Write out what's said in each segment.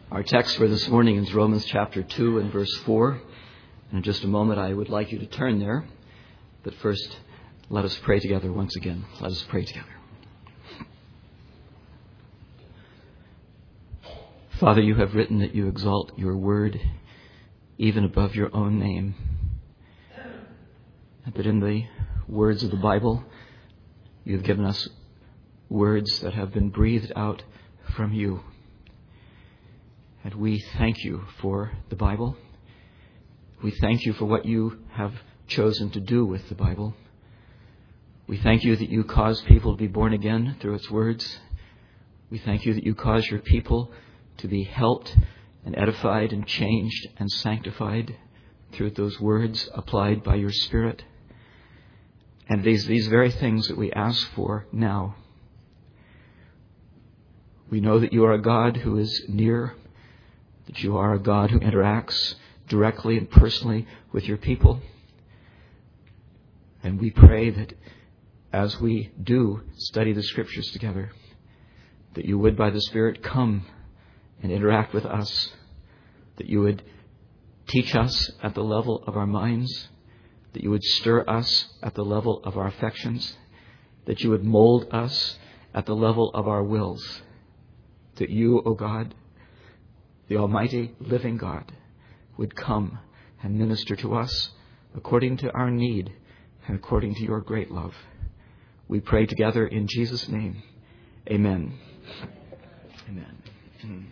Our text for this morning is Romans chapter 2 and verse 4. And in just a moment, I would like you to turn there. But first, let us pray together once again. Let us pray together. Father, you have written that you exalt your word even above your own name. And that in the words of the Bible, you have given us words that have been breathed out from you. And we thank you for the Bible. We thank you for what you have chosen to do with the Bible. We thank you that you cause people to be born again through its words. We thank you that you cause your people to be helped and edified and changed and sanctified through those words applied by your Spirit. And these very things that we ask for now. We know that you are a God who is near, that you are a God who interacts directly and personally with your people. And we pray that as we do study the Scriptures together, that you would by the Spirit come and interact with us, that you would teach us at the level of our minds, that you would stir us at the level of our affections, that you would mold us at the level of our wills, that you, O God, the Almighty living God, would come and minister to us according to our need and according to your great love. We pray together in Jesus' name. Amen. Amen.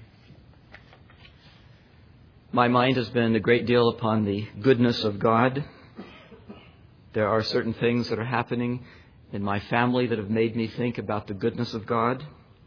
My mind has been a great deal upon the goodness of God. There are certain things that are happening in my family that have made me think about the goodness of God.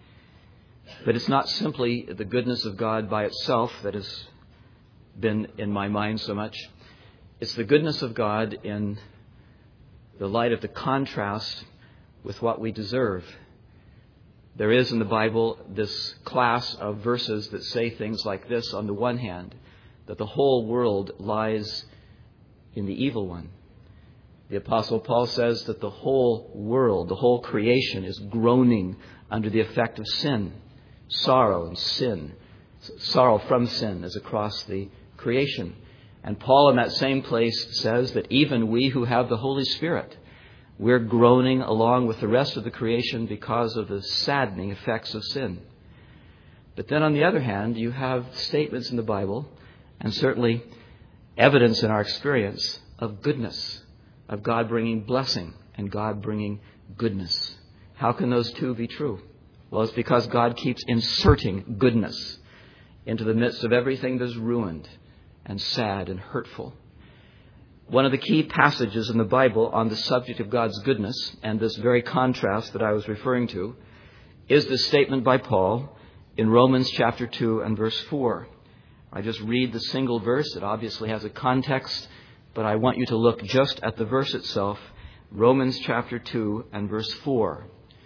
But it's not simply the goodness of God by itself that has been in my mind so much. It's the goodness of God in the light of the contrast with what we deserve. There is in the Bible this class of verses that say things like this. On the one hand, that the whole world lies in the evil one. The Apostle Paul says that the whole world, the whole creation is groaning under the effect of sin. Sorrow and sin. Sorrow from sin is across the creation. And Paul in that same place says that even we who have the Holy Spirit, we're groaning along with the rest of the creation because of the saddening effects of sin. But then on the other hand, you have statements in the Bible, and certainly evidence in our experience of goodness, of God bringing blessing and God bringing goodness. How can those two be true? Well, it's because God keeps inserting goodness into the midst of everything that's ruined and sad and hurtful. One of the key passages in the Bible on the subject of God's goodness and this very contrast that I was referring to is the statement by Paul in Romans chapter 2 and verse 4. I just read the single verse. It obviously has a context, but I want you to look just at the verse itself, Romans chapter 2 and verse 4.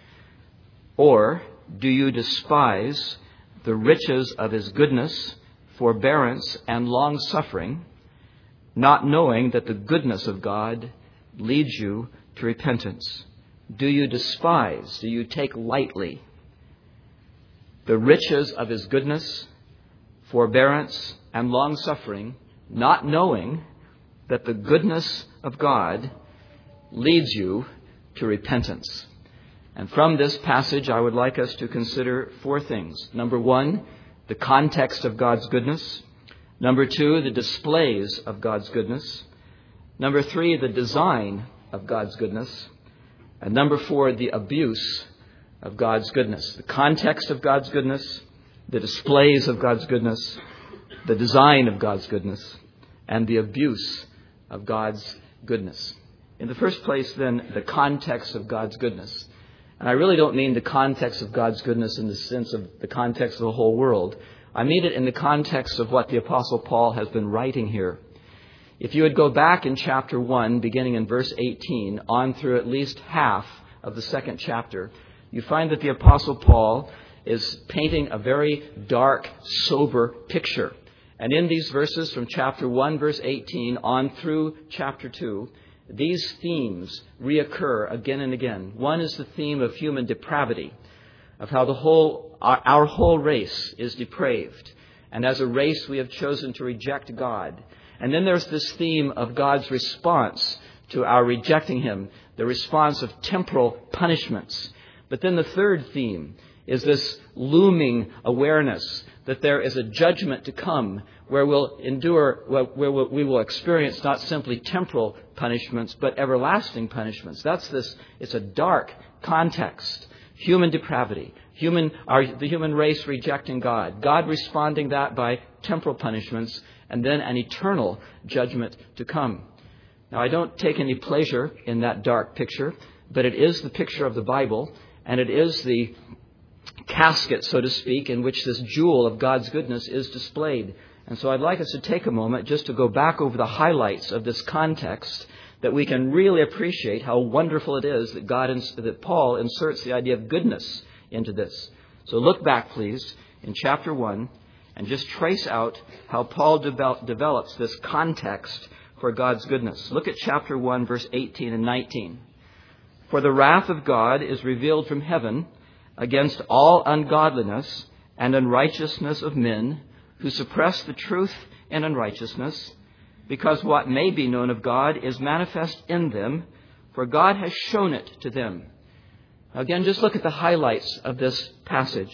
Or do you despise the riches of his goodness, forbearance, and long-suffering, not knowing that the goodness of God leads you to repentance? Do you despise, do you take lightly the riches of his goodness, forbearance, and long-suffering, not knowing that the goodness of God leads you to repentance? And from this passage, I would like us to consider four things. Number one, the context of God's goodness. Number two, the displays of God's goodness. Number three, the design of God's goodness. And number four, the abuse of God's goodness. The context of God's goodness, the displays of God's goodness, the design of God's goodness, and the abuse of God's goodness. In the first place, then, the context of God's goodness. And I really don't mean the context of God's goodness in the sense of the context of the whole world. I mean it in the context of what the Apostle Paul has been writing here. If you would go back in chapter 1, beginning in verse 18, on through at least half of the second chapter, you find that the Apostle Paul is painting a very dark, sober picture. And in these verses from chapter 1, verse 18, on through chapter 2, these themes reoccur again and again. One is the theme of human depravity, of how our whole race is depraved, And as a race, we have chosen to reject God. And then there's this theme of God's response to our rejecting Him, the response of temporal punishments. But then the third theme is this looming awareness that there is a judgment to come where we'll endure, where we will experience not simply temporal punishments, but everlasting punishments. It's a dark context. Human depravity, the human race rejecting God, God responding that by temporal punishments, and then an eternal judgment to come. Now, I don't take any pleasure in that dark picture, but it is the picture of the Bible, and it is the casket, so to speak, in which this jewel of God's goodness is displayed. And so I'd like us to take a moment just to go back over the highlights of this context, that we can really appreciate how wonderful it is that Paul inserts the idea of goodness into this. So look back, please, in chapter 1, and just trace out how Paul develops this context for God's goodness. Look at chapter 1, verse 18 and 19. For the wrath of God is revealed from heaven against all ungodliness and unrighteousness of men who suppress the truth in unrighteousness, because what may be known of God is manifest in them, for God has shown it to them. Again, just look at the highlights of this passage.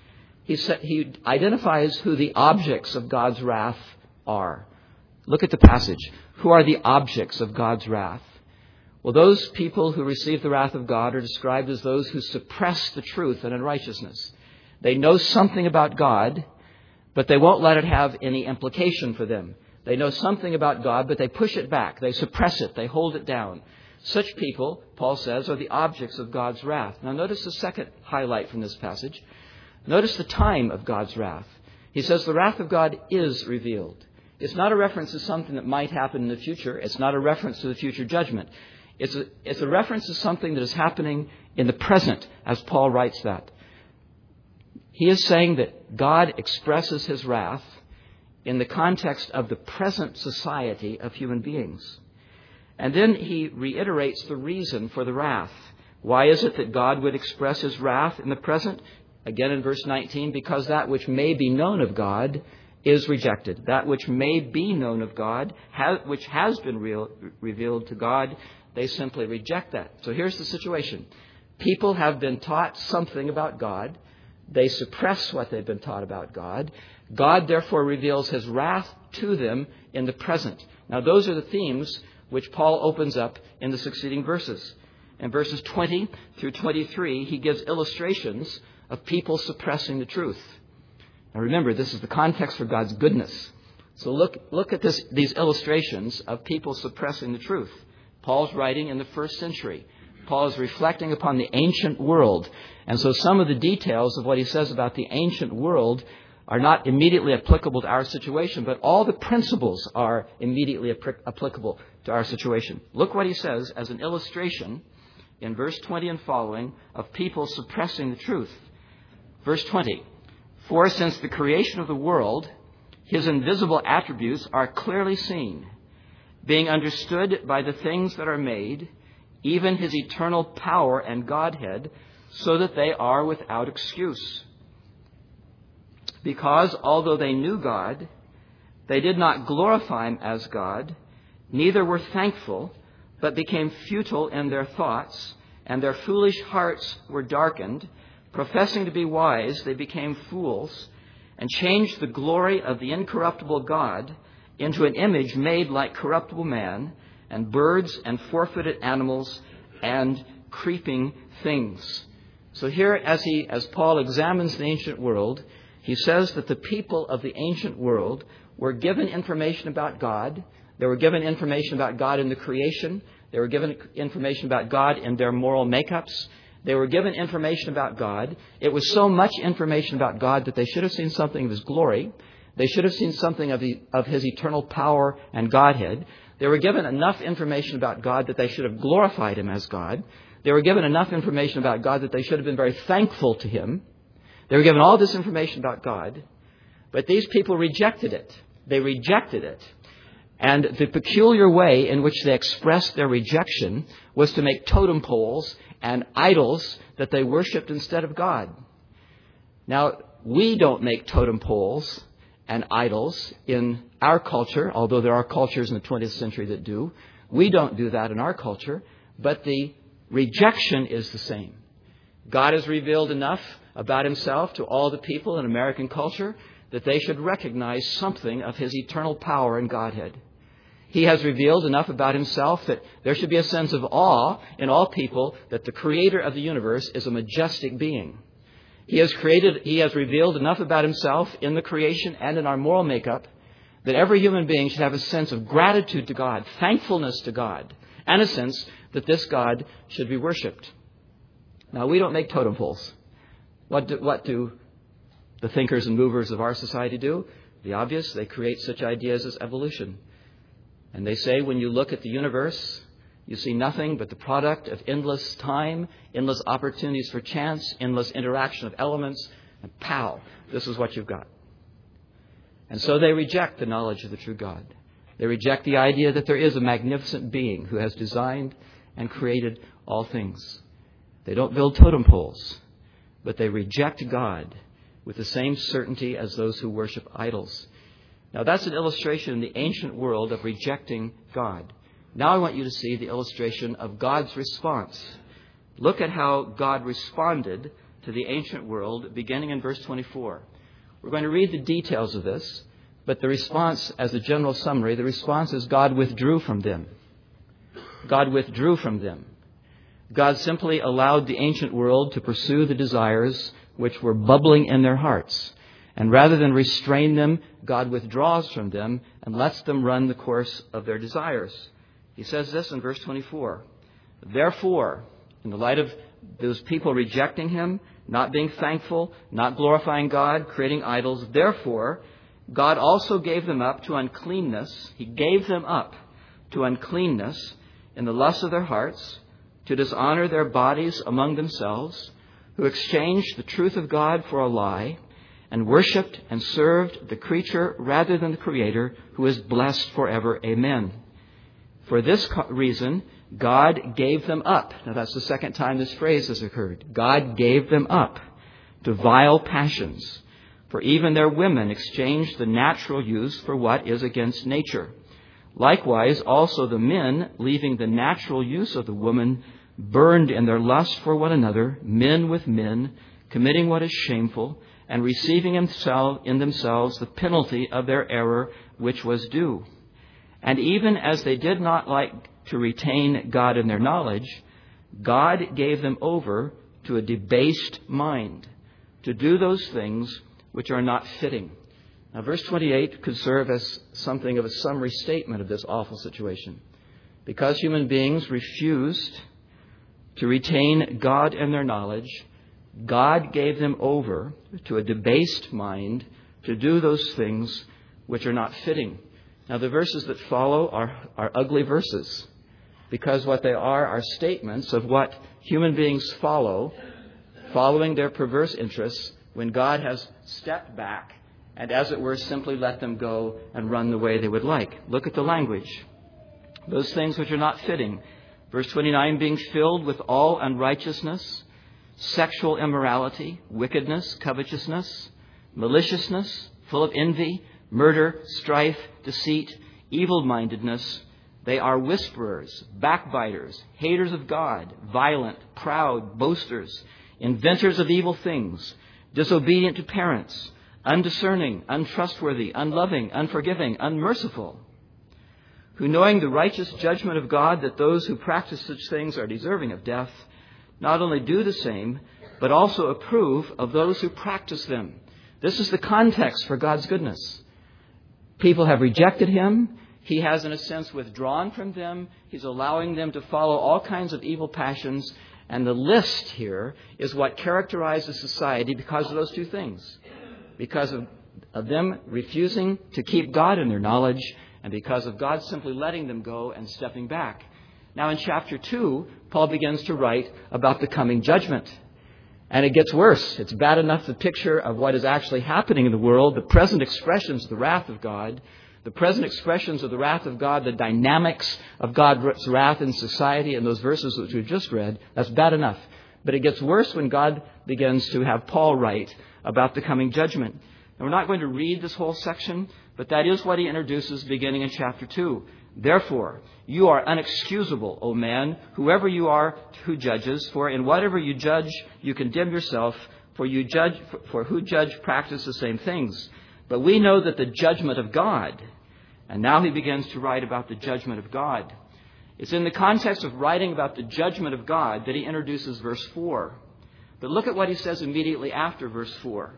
He identifies who the objects of God's wrath are. Look at the passage. Who are the objects of God's wrath? Well, those people who receive the wrath of God are described as those who suppress the truth in unrighteousness. They know something about God, but they won't let it have any implication for them. They know something about God, but they push it back. They suppress it. They hold it down. Such people, Paul says, are the objects of God's wrath. Now notice the second highlight from this passage. Notice the time of God's wrath. He says the wrath of God is revealed. It's not a reference to something that might happen in the future. It's not a reference to the future judgment. It's a reference to something that is happening in the present, as Paul writes that. He is saying that God expresses His wrath in the context of the present society of human beings. And then he reiterates the reason for the wrath. Why is it that God would express His wrath in the present? Again in verse 19, because that which may be known of God is rejected. That which may be known of God, which has been revealed to God, they simply reject that. So here's the situation. People have been taught something about God. They suppress what they've been taught about God. God, therefore, reveals His wrath to them in the present. Now, those are the themes which Paul opens up in the succeeding verses. In verses 20 through 23, he gives illustrations of people suppressing the truth. Now, remember, this is the context for God's goodness. So look at these illustrations of people suppressing the truth. Paul's writing in the first century. Paul is reflecting upon the ancient world. And so some of the details of what he says about the ancient world are not immediately applicable to our situation, but all the principles are immediately applicable to our situation. Look what he says as an illustration in verse 20 and following of people suppressing the truth. Verse 20, for since the creation of the world, His invisible attributes are clearly seen, being understood by the things that are made, even His eternal power and Godhead, so that they are without excuse. Because although they knew God, they did not glorify Him as God, neither were thankful, but became futile in their thoughts, and their foolish hearts were darkened. Professing to be wise, they became fools, and changed the glory of the incorruptible God into an image made like corruptible man, and birds and four-footed animals and creeping things. So here, as Paul examines the ancient world, he says that the people of the ancient world were given information about God. They were given information about God in the creation. They were given information about God in their moral makeups. They were given information about God. It was so much information about God that they should have seen something of His glory. They should have seen something of His eternal power and Godhead. They were given enough information about God that they should have glorified Him as God. They were given enough information about God that they should have been very thankful to Him. They were given all this information about God, but these people rejected it. They rejected it. And the peculiar way in which they expressed their rejection was to make totem poles and idols that they worshipped instead of God. Now, we don't make totem poles and idols in our culture, although there are cultures in the 20th century that do. We don't do that in our culture, but the rejection is the same. God has revealed enough about himself to all the people in American culture that they should recognize something of his eternal power and Godhead. He has revealed enough about himself that there should be a sense of awe in all people that the creator of the universe is a majestic being. He has revealed enough about himself in the creation and in our moral makeup that every human being should have a sense of gratitude to God, thankfulness to God, and a sense that this God should be worshipped. Now, we don't make totem poles. What do the thinkers and movers of our society do? The obvious, they create such ideas as evolution. And they say when you look at the universe, you see nothing but the product of endless time, endless opportunities for chance, endless interaction of elements, and pow, this is what you've got. And so they reject the knowledge of the true God. They reject the idea that there is a magnificent being who has designed and created all things. They don't build totem poles, but they reject God with the same certainty as those who worship idols. Now, that's an illustration in the ancient world of rejecting God. Now I want you to see the illustration of God's response. Look at how God responded to the ancient world, beginning in verse 24. We're going to read the details of this, but the response, as a general summary, the response is God withdrew from them. God withdrew from them. God simply allowed the ancient world to pursue the desires which were bubbling in their hearts. And rather than restrain them, God withdraws from them and lets them run the course of their desires. He says this in verse 24. Therefore, in the light of those people rejecting him, not being thankful, not glorifying God, creating idols, therefore, God also gave them up to uncleanness. He gave them up to uncleanness in the lust of their hearts, to dishonor their bodies among themselves, who exchanged the truth of God for a lie, and worshipped and served the creature rather than the Creator, who is blessed forever. Amen. For this reason, God gave them up. Now, that's the second time this phrase has occurred. God gave them up to vile passions. For even their women exchanged the natural use for what is against nature. Likewise, also the men, leaving the natural use of the woman, burned in their lust for one another, men with men, committing what is shameful, and receiving in themselves the penalty of their error which was due. And even as they did not like to retain God in their knowledge, God gave them over to a debased mind, to do those things which are not fitting. Now, verse 28 could serve as something of a summary statement of this awful situation. Because human beings refused to retain God in their knowledge, God gave them over to a debased mind to do those things which are not fitting. Now, the verses that follow are ugly verses, because what they are statements of what human beings following their perverse interests when God has stepped back and, as it were, simply let them go and run the way they would like. Look at the language. Those things which are not fitting. Verse 29, being filled with all unrighteousness, sexual immorality, wickedness, covetousness, maliciousness, full of envy, murder, strife, deceit, evil-mindedness. They are whisperers, backbiters, haters of God, violent, proud, boasters, inventors of evil things, disobedient to parents, undiscerning, untrustworthy, unloving, unforgiving, unmerciful, who, knowing the righteous judgment of God that those who practice such things are deserving of death, not only do the same, but also approve of those who practice them. This is the context for God's goodness. People have rejected him. He has, in a sense, withdrawn from them. He's allowing them to follow all kinds of evil passions. And the list here is what characterizes society because of those two things. Because of them refusing to keep God in their knowledge, and because of God simply letting them go and stepping back. Now, in chapter 2, Paul begins to write about the coming judgment. And it gets worse. It's bad enough, the picture of what is actually happening in the world, the present expressions of the wrath of God, the present expressions of the wrath of God, the dynamics of God's wrath in society in those verses which we've just read. That's bad enough. But it gets worse when God begins to have Paul write about the coming judgment. And we're not going to read this whole section, but that is what he introduces beginning in chapter 2. Therefore, you are unexcusable, O man, whoever you are who judges, for in whatever you judge, you condemn yourself, for who judge practice the same things. But we know that the judgment of God, and now he begins to write about the judgment of God. It's in the context of writing about the judgment of God that he introduces verse 4. But look at what he says immediately after verse 4.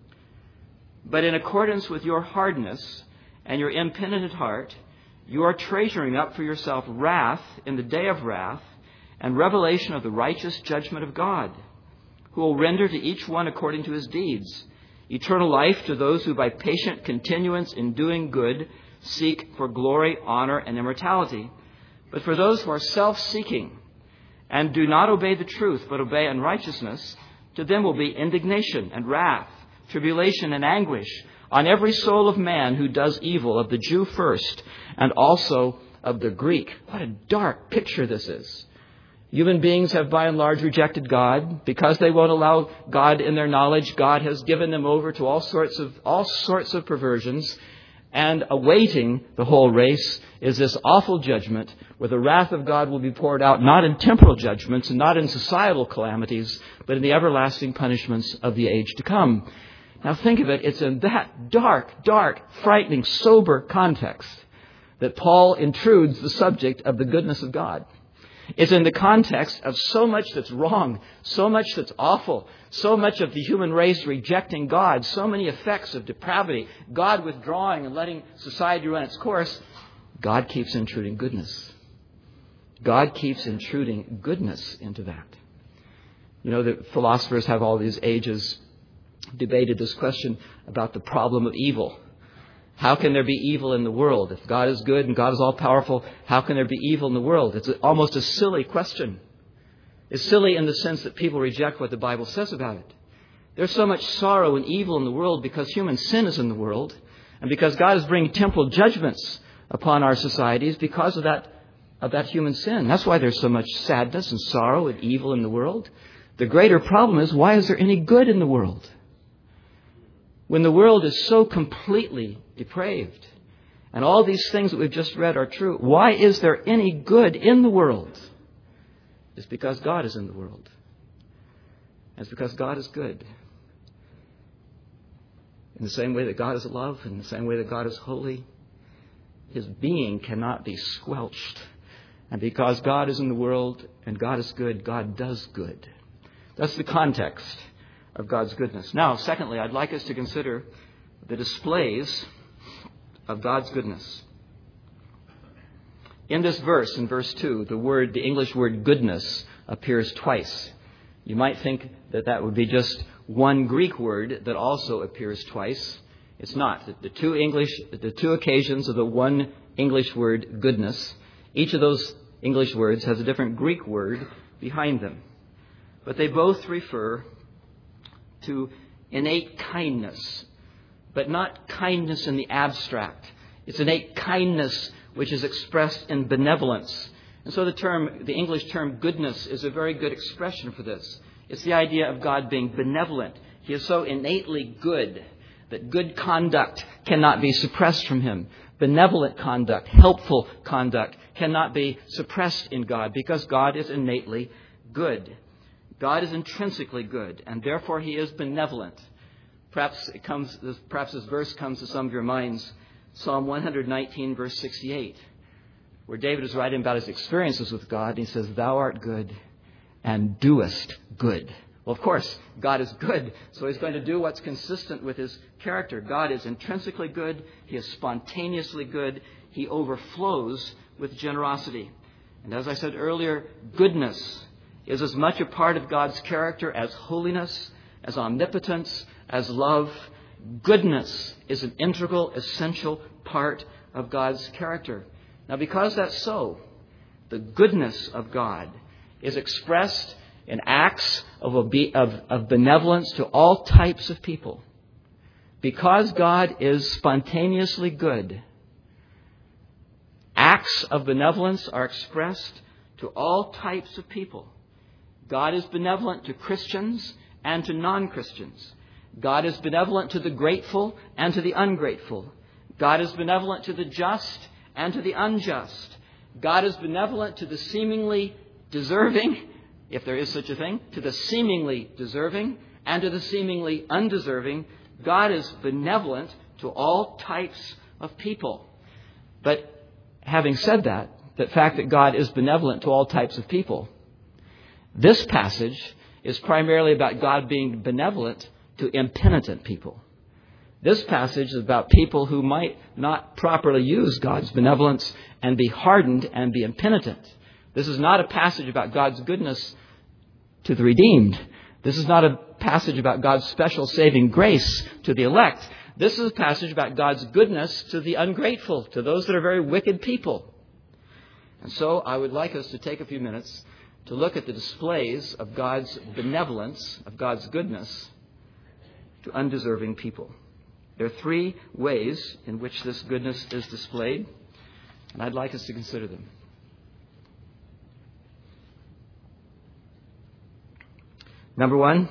But in accordance with your hardness and your impenitent heart, you are treasuring up for yourself wrath in the day of wrath and revelation of the righteous judgment of God, who will render to each one according to his deeds, eternal life to those who by patient continuance in doing good seek for glory, honor, and immortality. But for those who are self-seeking and do not obey the truth but obey unrighteousness, to them will be indignation and wrath, tribulation and anguish on every soul of man who does evil, of the Jew first, and also of the Greek. What a dark picture this is. Human beings have by and large rejected God. Because they won't allow God in their knowledge, God has given them over to all sorts of perversions. And awaiting the whole race is this awful judgment where the wrath of God will be poured out not in temporal judgments and not in societal calamities, but in the everlasting punishments of the age to come. Now think of it, it's in that dark, frightening, sober context that Paul intrudes the subject of the goodness of God. It's in the context of so much that's wrong, so much that's awful, so much of the human race rejecting God, so many effects of depravity, God withdrawing and letting society run its course. God keeps intruding goodness. God keeps intruding goodness into that. You know, the philosophers have all these ages debated this question about the problem of evil. How can there be evil in the world? If God is good and God is all-powerful, how can there be evil in the world? It's almost a silly question. It's silly in the sense that people reject what the Bible says about it. There's so much sorrow and evil in the world because human sin is in the world, and because God is bringing temporal judgments upon our societies because of that human sin. That's why there's so much sadness and sorrow and evil in the world. The greater problem is, why is there any good in the world? When the world is so completely depraved, and all these things that we've just read are true, why is there any good in the world? It's because God is in the world. It's because God is good. In the same way that God is love, in the same way that God is holy, his being cannot be squelched. And because God is in the world and God is good, God does good. That's the context of God's goodness. Now, secondly, I'd like us to consider the displays of God's goodness. In this verse, in verse 2, the English word goodness appears twice. You might think that that would be just one Greek word that also appears twice. It's not. The two occasions of the one English word goodness, each of those English words has a different Greek word behind them. But they both refer to innate kindness, but not kindness in the abstract. It's innate kindness which is expressed in benevolence. And so the English term goodness is a very good expression for this. It's the idea of God being benevolent. He is so innately good that good conduct cannot be suppressed from him. Benevolent conduct, helpful conduct cannot be suppressed in God because God is innately good. God is intrinsically good, and therefore he is benevolent. Perhaps this verse comes to some of your minds, Psalm 119, verse 68, where David is writing about his experiences with God, and he says, "Thou art good and doest good." Well, of course, God is good, so he's going to do what's consistent with his character. God is intrinsically good. He is spontaneously good. He overflows with generosity. And as I said earlier, goodness is as much a part of God's character as holiness, as omnipotence, as love. Goodness is an integral, essential part of God's character. Now, because that's so, the goodness of God is expressed in acts of benevolence to all types of people. Because God is spontaneously good, acts of benevolence are expressed to all types of people. God is benevolent to Christians and to non-Christians. God is benevolent to the grateful and to the ungrateful. God is benevolent to the just and to the unjust. God is benevolent to the seemingly deserving, if there is such a thing, to the seemingly deserving and to the seemingly undeserving. God is benevolent to all types of people. But having said that, the fact that God is benevolent to all types of people, this passage is primarily about God being benevolent to impenitent people. This passage is about people who might not properly use God's benevolence and be hardened and be impenitent. This is not a passage about God's goodness to the redeemed. This is not a passage about God's special saving grace to the elect. This is a passage about God's goodness to the ungrateful, to those that are very wicked people. And so I would like us to take a few minutes to look at the displays of God's benevolence, of God's goodness to undeserving people. There are three ways in which this goodness is displayed, and I'd like us to consider them. Number one,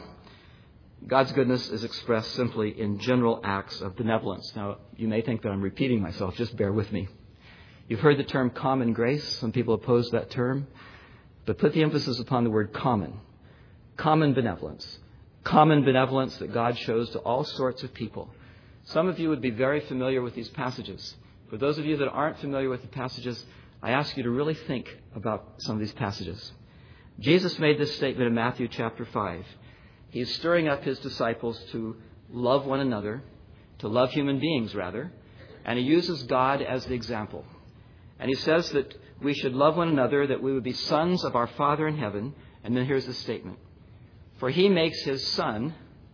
God's goodness is expressed simply in general acts of benevolence. Now, you may think that I'm repeating myself. Just bear with me. You've heard the term common grace. Some people oppose that term. But put the emphasis upon the word common. Common benevolence. Common benevolence that God shows to all sorts of people. Some of you would be very familiar with these passages. For those of you that aren't familiar with the passages, I ask you to really think about some of these passages. Jesus made this statement in Matthew chapter 5. He's stirring up his disciples to love one another, to love human beings rather, and he uses God as the example. And he says that we should love one another, that we would be sons of our Father in heaven. And then here's the statement. For he makes his sun,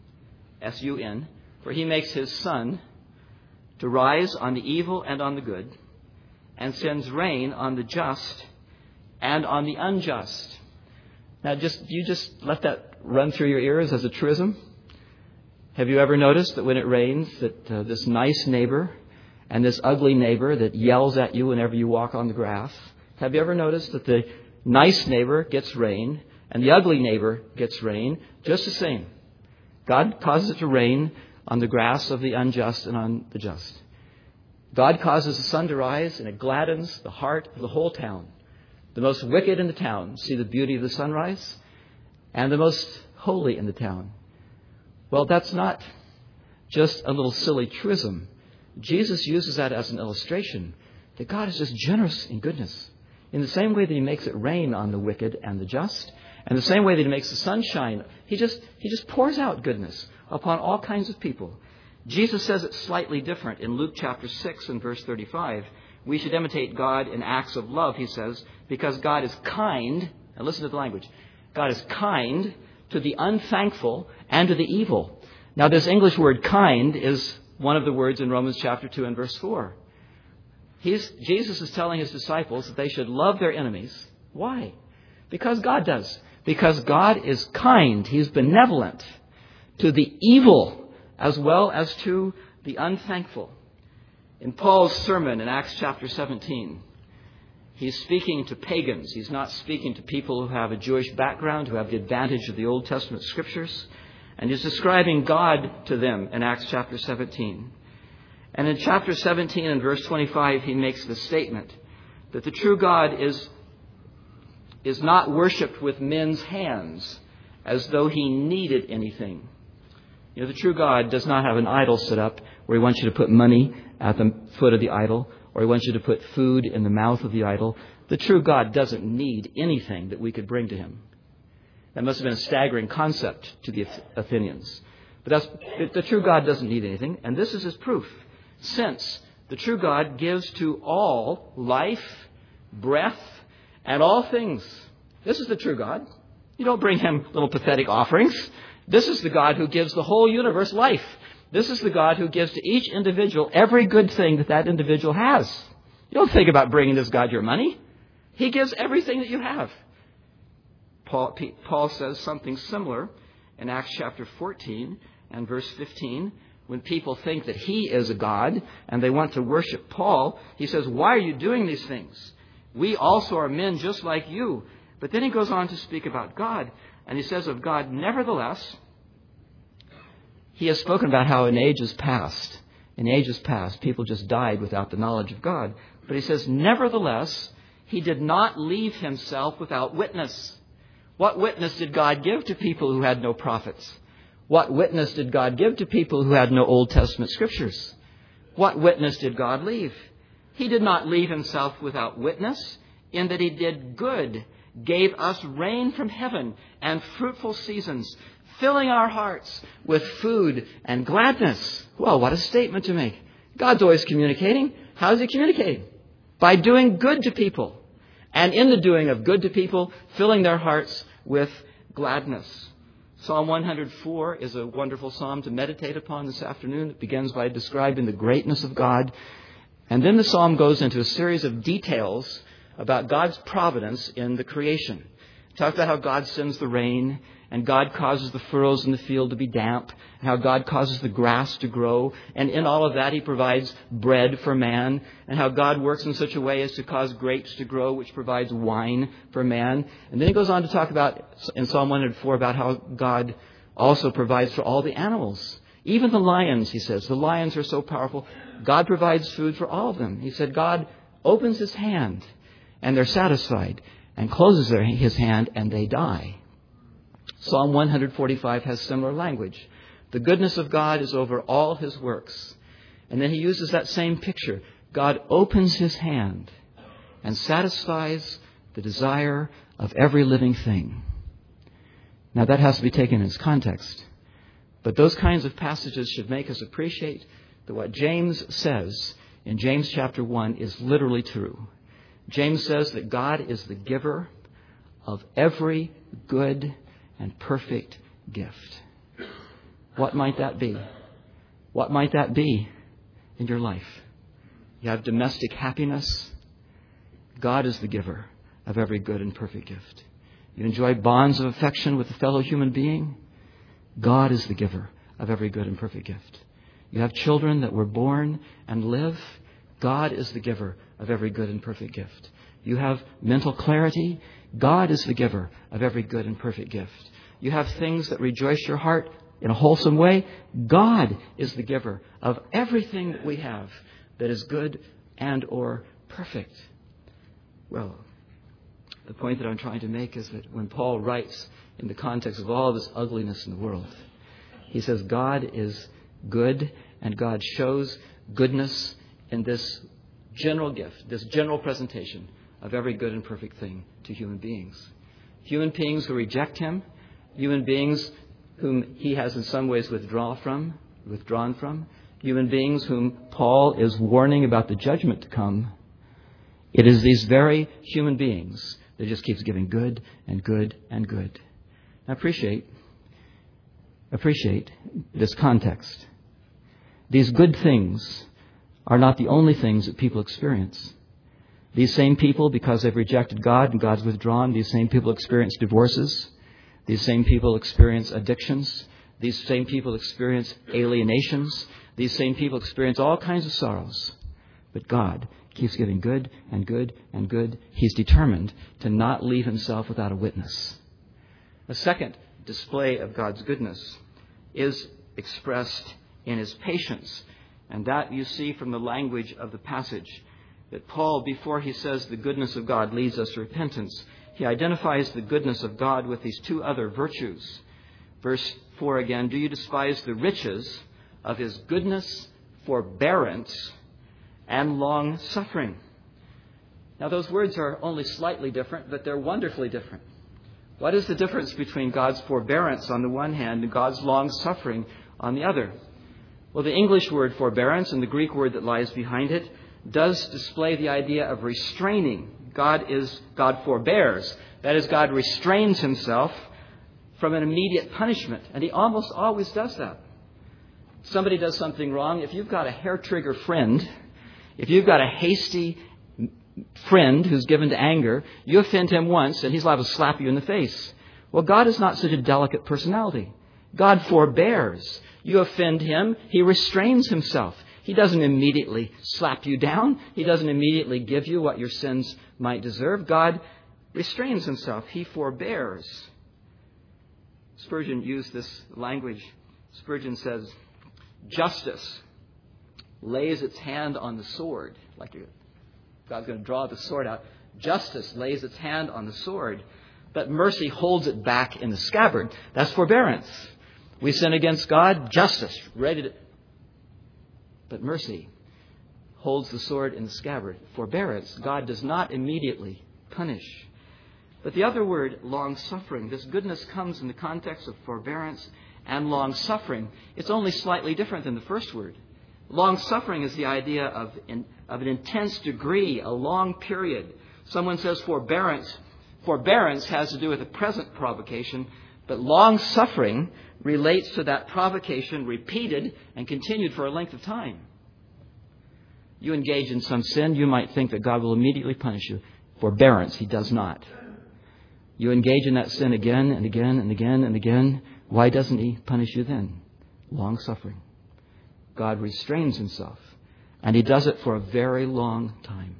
S-U-N, for he makes his sun to rise on the evil and on the good, and sends rain on the just and on the unjust. Now, you just let that run through your ears as a truism? Have you ever noticed that when it rains, that this nice neighbor and this ugly neighbor that yells at you whenever you walk on the grass, have you ever noticed that the nice neighbor gets rain and the ugly neighbor gets rain just the same? God causes it to rain on the grass of the unjust and on the just. God causes the sun to rise, and it gladdens the heart of the whole town. The most wicked in the town see the beauty of the sunrise, and the most holy in the town. Well, that's not just a little silly truism. Jesus uses that as an illustration that God is just generous in goodness. In the same way that he makes it rain on the wicked and the just, and the same way that he makes the sun shine, he just pours out goodness upon all kinds of people. Jesus says it slightly different in Luke chapter 6 and verse 35. We should imitate God in acts of love, he says, because God is kind. And listen to the language. God is kind to the unthankful and to the evil. Now, this English word kind is one of the words in Romans chapter 2 and verse 4. Jesus is telling his disciples that they should love their enemies. Why? Because God does. Because God is kind. He's benevolent to the evil as well as to the unthankful. In Paul's sermon in Acts chapter 17, he's speaking to pagans. He's not speaking to people who have a Jewish background, who have the advantage of the Old Testament scriptures. And he's describing God to them in Acts chapter 17. And in chapter 17 and verse 25, he makes the statement that the true God is not worshipped with men's hands as though he needed anything. You know, the true God does not have an idol set up where he wants you to put money at the foot of the idol, or he wants you to put food in the mouth of the idol. The true God doesn't need anything that we could bring to him. That must have been a staggering concept to the Athenians. But the true God doesn't need anything, and this is his proof. Since the true God gives to all life, breath, and all things. This is the true God. You don't bring him little pathetic offerings. This is the God who gives the whole universe life. This is the God who gives to each individual every good thing that individual has. You don't think about bringing this God your money. He gives everything that you have. Paul says something similar in Acts chapter 14 and verse 15. When people think that he is a God and they want to worship Paul, he says, why are you doing these things? We also are men just like you. But then he goes on to speak about God. And he says of God, nevertheless, He has spoken about how in ages past, people just died without the knowledge of God. But he says, nevertheless, he did not leave himself without witness. What witness did God give to people who had no prophets? What witness did God give to people who had no Old Testament scriptures? What witness did God leave? He did not leave himself without witness, in that he did good, gave us rain from heaven and fruitful seasons, filling our hearts with food and gladness. Well, what a statement to make. God's always communicating. How is he communicating? By doing good to people. And in the doing of good to people, filling their hearts with gladness. Psalm 104 is a wonderful psalm to meditate upon this afternoon. It begins by describing the greatness of God. And then the psalm goes into a series of details about God's providence in the creation. It talks about how God sends the rain, and God causes the furrows in the field to be damp, and how God causes the grass to grow. And in all of that, he provides bread for man, and how God works in such a way as to cause grapes to grow, which provides wine for man. And then he goes on to talk about, in Psalm 104, about how God also provides for all the animals. Even the lions, he says. The lions are so powerful. God provides food for all of them. He said God opens his hand, and they're satisfied, and closes his hand, and they die. Psalm 145 has similar language. The goodness of God is over all his works. And then he uses that same picture. God opens his hand and satisfies the desire of every living thing. Now that has to be taken in its context. But those kinds of passages should make us appreciate that what James says in James chapter 1 is literally true. James says that God is the giver of every good and perfect gift. What might that be? What might that be in your life? You have domestic happiness. God is the giver of every good and perfect gift. You enjoy bonds of affection with a fellow human being. God is the giver of every good and perfect gift. You have children that were born and live. God is the giver of every good and perfect gift. You have mental clarity. God is the giver of every good and perfect gift. You have things that rejoice your heart in a wholesome way. God is the giver of everything that we have that is good and or perfect. Well, the point that I'm trying to make is that when Paul writes in the context of all this ugliness in the world, he says God is good, and God shows goodness in this general gift, this general presentation of every good and perfect thing to human beings. Human beings who reject him, human beings whom he has in some ways withdrawn from, human beings whom Paul is warning about the judgment to come. It is these very human beings that just keeps giving good and good and good. Now appreciate this context. These good things are not the only things that people experience. These same people, because they've rejected God and God's withdrawn, these same people experience divorces. These same people experience addictions. These same people experience alienations. These same people experience all kinds of sorrows. But God keeps giving good and good and good. He's determined to not leave himself without a witness. A second display of God's goodness is expressed in his patience. And that you see from the language of the passage. That Paul, before he says the goodness of God leads us to repentance, he identifies the goodness of God with these two other virtues. Verse 4 again, do you despise the riches of his goodness, forbearance, and long suffering? Now those words are only slightly different, but they're wonderfully different. What is the difference between God's forbearance on the one hand and God's long suffering on the other? Well, the English word forbearance and the Greek word that lies behind it does display the idea of restraining. God forbears. That is, God restrains himself from an immediate punishment. And he almost always does that. Somebody does something wrong. If you've got a hair-trigger friend, if you've got a hasty friend who's given to anger, you offend him once and he's liable to slap you in the face. Well, God is not such a delicate personality. God forbears. You offend him, he restrains himself. He doesn't immediately slap you down. He doesn't immediately give you what your sins might deserve. God restrains himself. He forbears. Spurgeon used this language Spurgeon says, justice lays its hand on the sword, like God's going to draw the sword out. Justice lays its hand on the sword, but mercy holds it back in the scabbard. That's forbearance. We sin against God, justice, ready to... But mercy holds the sword in the scabbard. Forbearance, God does not immediately punish. But the other word, long-suffering, this goodness comes in the context of forbearance and long-suffering. It's only slightly different than the first word. Long-suffering is the idea of an intense degree, a long period. Someone says forbearance. Forbearance has to do with a present provocation, but long-suffering relates to that provocation repeated and continued for a length of time. You engage in some sin, you might think that God will immediately punish you. Forbearance, He does not. You engage in that sin again and again and again and again. Why doesn't He punish you then? Long-suffering. God restrains Himself, and He does it for a very long time.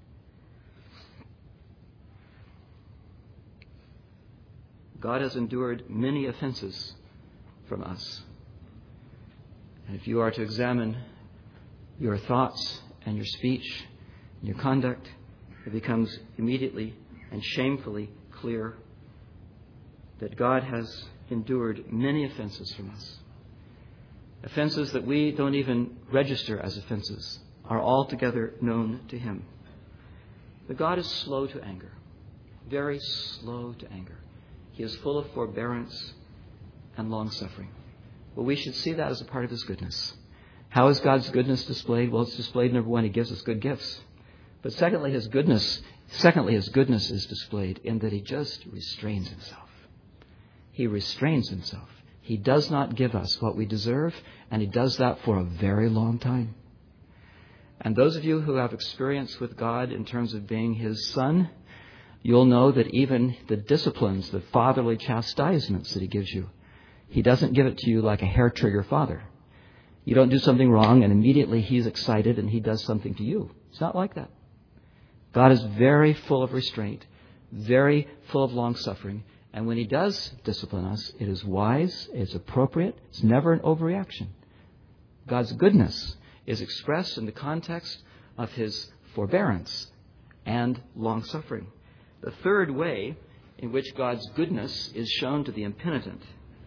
God has endured many offenses from us. And if you are to examine your thoughts and your speech and your conduct, it becomes immediately and shamefully clear that God has endured many offenses from us. Offenses that we don't even register as offenses are altogether known to Him. But God is slow to anger, very slow to anger. He is full of forbearance and long-suffering. Well, we should see that as a part of His goodness. How is God's goodness displayed? Well, it's displayed, number one, He gives us good gifts. But secondly, His goodness is displayed in that He just restrains Himself. He restrains Himself. He does not give us what we deserve, and He does that for a very long time. And those of you who have experience with God in terms of being His son, you'll know that even the disciplines, the fatherly chastisements that He gives you, He doesn't give it to you like a hair-trigger father. You don't do something wrong and immediately He's excited and He does something to you. It's not like that. God is very full of restraint, very full of long-suffering. And when He does discipline us, it is wise, it's appropriate, it's never an overreaction. God's goodness is expressed in the context of His forbearance and long-suffering. The third way in which God's goodness is shown to the impenitent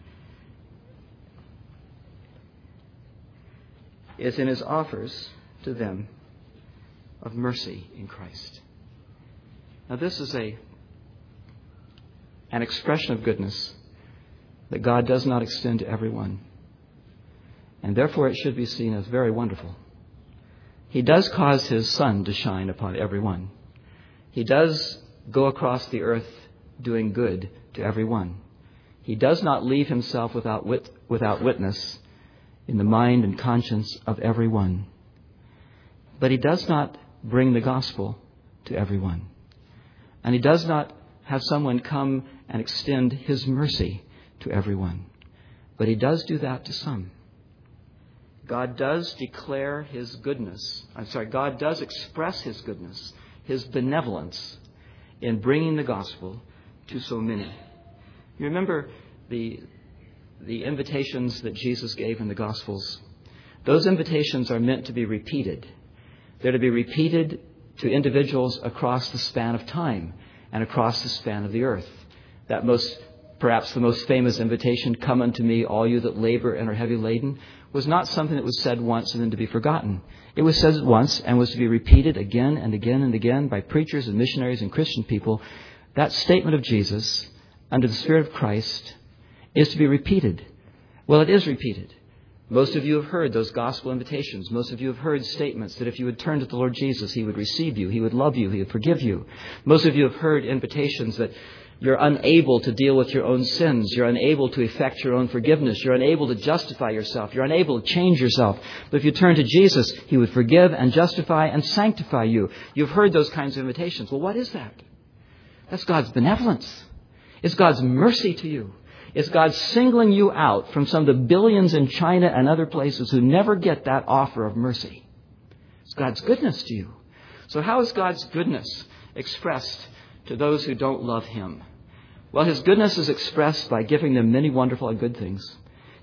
is in His offers to them of mercy in Christ. Now, this is an expression of goodness that God does not extend to everyone. And therefore it should be seen as very wonderful. He does cause His sun to shine upon everyone. He does go across the earth doing good to everyone. He does not leave Himself without witness in the mind and conscience of everyone. But He does not bring the gospel to everyone. And He does not have someone come and extend His mercy to everyone. But He does do that to some. God does declare His goodness. God does express His goodness, His benevolence in bringing the gospel to so many. You remember the invitations that Jesus gave in the Gospels? Those invitations are meant to be repeated. They're to be repeated to individuals across the span of time and across the span of the earth. Perhaps the most famous invitation, "Come unto me, all you that labor and are heavy laden," was not something that was said once and then to be forgotten. It was said once and was to be repeated again and again and again by preachers and missionaries and Christian people. That statement of Jesus, under the Spirit of Christ, is to be repeated. Well, it is repeated. Most of you have heard those gospel invitations. Most of you have heard statements that if you would turn to the Lord Jesus, He would receive you, He would love you, He would forgive you. Most of you have heard invitations that you're unable to deal with your own sins. You're unable to effect your own forgiveness. You're unable to justify yourself. You're unable to change yourself. But if you turn to Jesus, He would forgive and justify and sanctify you. You've heard those kinds of invitations. Well, what is that? That's God's benevolence. It's God's mercy to you. It's God singling you out from some of the billions in China and other places who never get that offer of mercy. It's God's goodness to you. So how is God's goodness expressed to those who don't love Him? Well, His goodness is expressed by giving them many wonderful and good things.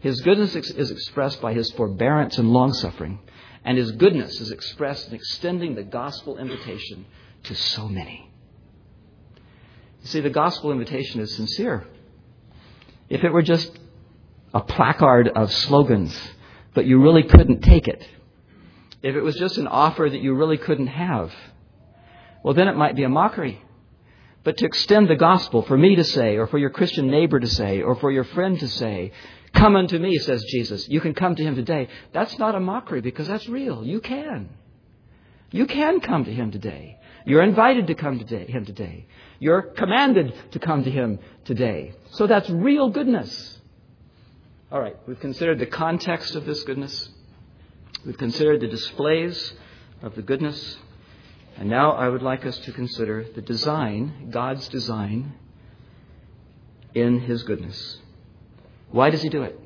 His goodness is expressed by His forbearance and long-suffering. And His goodness is expressed in extending the gospel invitation to so many. You see, the gospel invitation is sincere. If it were just a placard of slogans, but you really couldn't take it, if it was just an offer that you really couldn't have, well, then it might be a mockery. But to extend the gospel, for me to say, or for your Christian neighbor to say, or for your friend to say, come unto me, says Jesus. You can come to Him today. That's not a mockery, because that's real. You can. You can come to Him today. You're invited to come to Him today. You're commanded to come to Him today. So that's real goodness. All right, we've considered the context of this goodness. We've considered the displays of the goodness. And now I would like us to consider the design, God's design in His goodness. Why does He do it?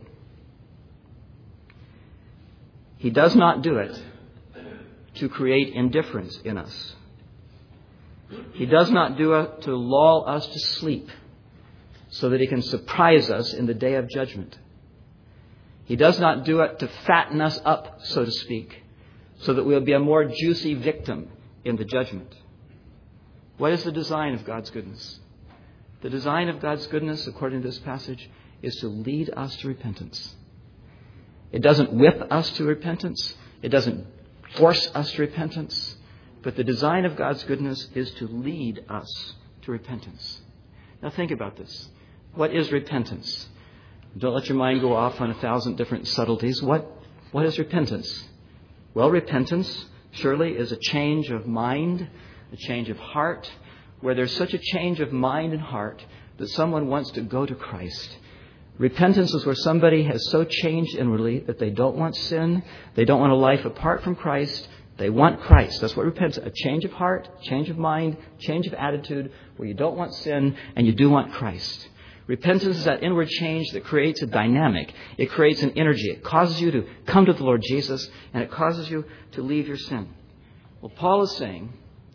He does not do it to create indifference in us. He does not do it to lull us to sleep so that He can surprise us in the day of judgment. He does not do it to fatten us up, so to speak, so that we'll be a more juicy victim in the judgment. What is the design of God's goodness? The design of God's goodness, according to this passage, is to lead us to repentance. It doesn't whip us to repentance. It doesn't force us to repentance. But the design of God's goodness is to lead us to repentance. Now think about this. What is repentance? Don't let your mind go off on 1,000 different subtleties. What is repentance? Well, repentance surely is a change of mind, a change of heart, where there's such a change of mind and heart that someone wants to go to Christ. Repentance is where somebody has so changed inwardly that they don't want sin, they don't want a life apart from Christ, they want Christ. That's what repentance is. A change of heart, change of mind, change of attitude, where you don't want sin and you do want Christ. Repentance is that inward change that creates a dynamic. It creates an energy. It causes you to come to the Lord Jesus, and it causes you to leave your sin. Well, Paul is saying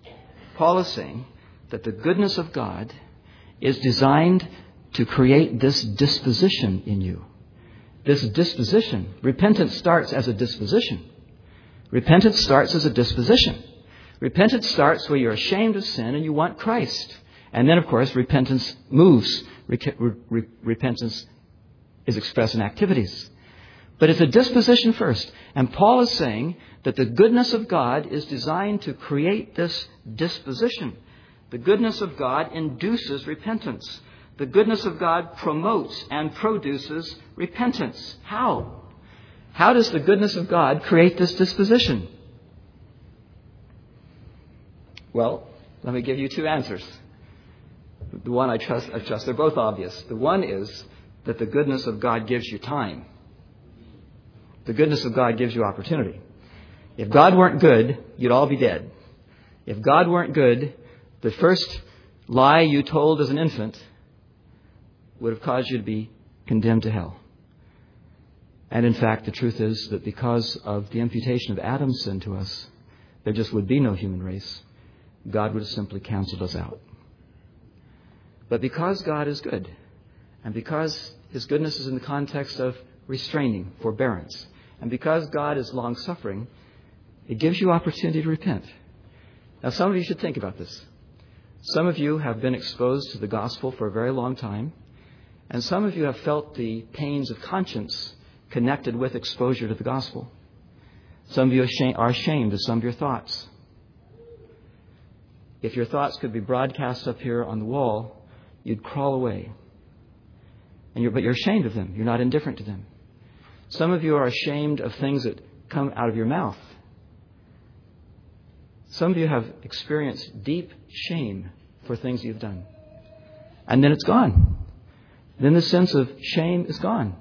that the goodness of God is designed to create this disposition in you. This disposition. Repentance starts as a disposition. Repentance starts as a disposition. Repentance starts where you're ashamed of sin and you want Christ. And then, of course, repentance moves. Repentance is expressed in activities. But it's a disposition first. And Paul is saying that the goodness of God is designed to create this disposition. The goodness of God induces repentance. The goodness of God promotes and produces repentance. How? How does the goodness of God create this disposition? Well, let me give you two answers. The one I trust, they're both obvious. The one is that the goodness of God gives you time. The goodness of God gives you opportunity. If God weren't good, you'd all be dead. If God weren't good, the first lie you told as an infant would have caused you to be condemned to hell. And in fact, the truth is that because of the imputation of Adam's sin to us, there just would be no human race. God would have simply canceled us out. But because God is good, and because His goodness is in the context of restraining, forbearance, and because God is long-suffering, it gives you opportunity to repent. Now, some of you should think about this. Some of you have been exposed to the gospel for a very long time, and some of you have felt the pains of conscience connected with exposure to the gospel. Some of you are ashamed of some of your thoughts. If your thoughts could be broadcast up here on the wall, you'd crawl away. But you're ashamed of them. You're not indifferent to them. Some of you are ashamed of things that come out of your mouth. Some of you have experienced deep shame for things you've done. And then it's gone. Then the sense of shame is gone.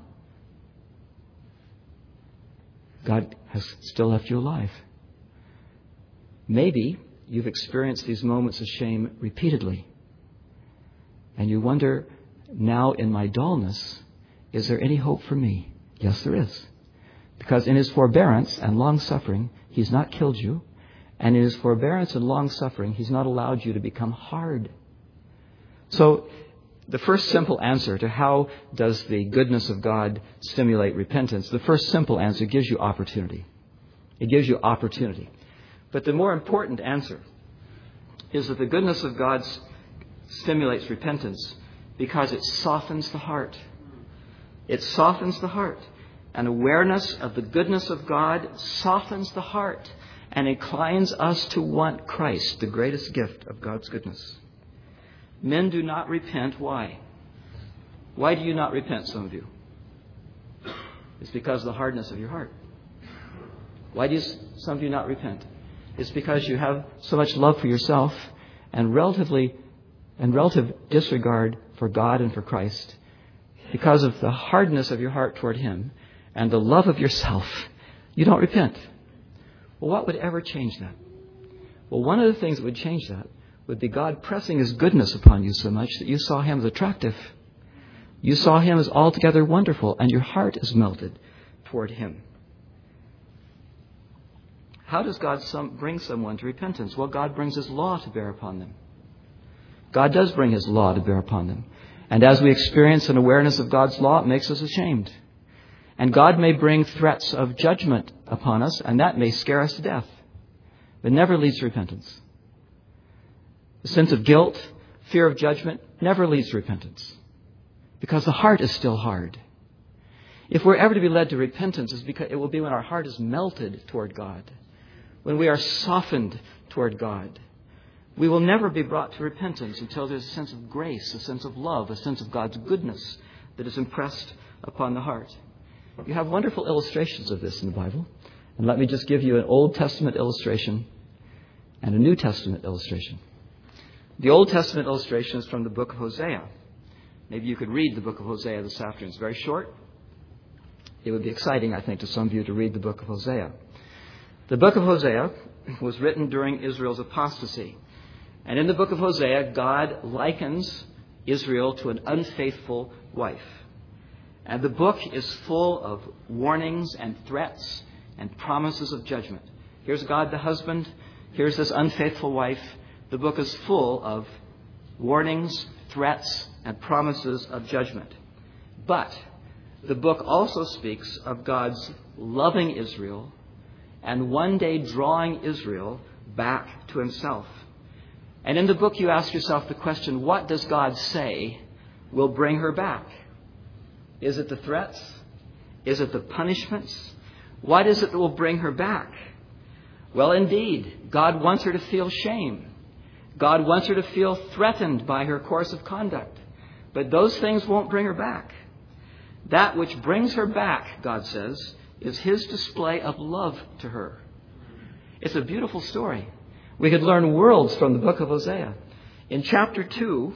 God has still left you alive. Maybe you've experienced these moments of shame repeatedly. And you wonder, now in my dullness, is there any hope for me? Yes, there is. Because in His forbearance and long-suffering, He's not killed you. And in His forbearance and long-suffering, He's not allowed you to become hard. So the first simple answer to how does the goodness of God stimulate repentance, the first simple answer gives you opportunity. It gives you opportunity. But the more important answer is that the goodness of God stimulates repentance because it softens the heart. It softens the heart. An awareness of the goodness of God softens the heart and inclines us to want Christ, the greatest gift of God's goodness. Men do not repent. Why? Why do you not repent, some of you? It's because of the hardness of your heart. Why do some of you not repent? It's because you have so much love for yourself and relative disregard for God and for Christ. Because of the hardness of your heart toward Him and the love of yourself, you don't repent. Well, what would ever change that? Well, one of the things that would change that would be God pressing His goodness upon you so much that you saw Him as attractive. You saw Him as altogether wonderful, and your heart is melted toward Him. How does God bring someone to repentance? Well, God brings His law to bear upon them. God does bring His law to bear upon them. And as we experience an awareness of God's law, it makes us ashamed. And God may bring threats of judgment upon us, and that may scare us to death. But never leads to repentance. The sense of guilt, fear of judgment, never leads to repentance. Because the heart is still hard. If we're ever to be led to repentance, it will be when our heart is melted toward God. When we are softened toward God. We will never be brought to repentance until there's a sense of grace, a sense of love, a sense of God's goodness that is impressed upon the heart. You have wonderful illustrations of this in the Bible. And let me just give you an Old Testament illustration and a New Testament illustration. The Old Testament illustration is from the book of Hosea. Maybe you could read the book of Hosea this afternoon. It's very short. It would be exciting, I think, to some of you to read the book of Hosea. The book of Hosea was written during Israel's apostasy. And in the book of Hosea, God likens Israel to an unfaithful wife. And the book is full of warnings and threats and promises of judgment. Here's God the husband. Here's this unfaithful wife. The book is full of warnings, threats, and promises of judgment. But the book also speaks of God's loving Israel and one day drawing Israel back to Himself. And in the book you ask yourself the question, what does God say will bring her back? Is it the threats? Is it the punishments? What is it that will bring her back? Well, indeed, God wants her to feel shame. God wants her to feel threatened by her course of conduct. But those things won't bring her back. That which brings her back, God says, is His display of love to her. It's a beautiful story. We could learn worlds from the book of Hosea. In chapter 2,